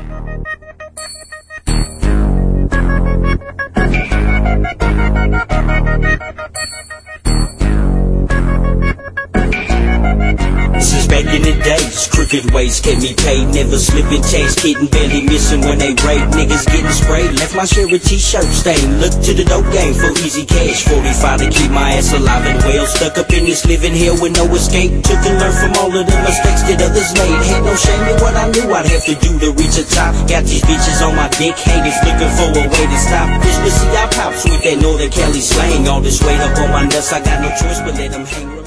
Since back in the days, crooked ways kept me paid. Never slipping change, kidding, barely missing when they raid. Niggas getting sprayed, left my shirt with t-shirt stain. Look to the dope game for easy cash. 45 to keep my ass alive and well. Stuck up in this living hell with no escape. Took and learned from all of the mistakes that others made. Had no shame in what I knew I'd have to do to reach the top. Got these bitches on my dick, haters looking for a way to stop. Wish to see our pops with that Northern Cali slang. All this weight up on my nuts, I got no choice but let them hang.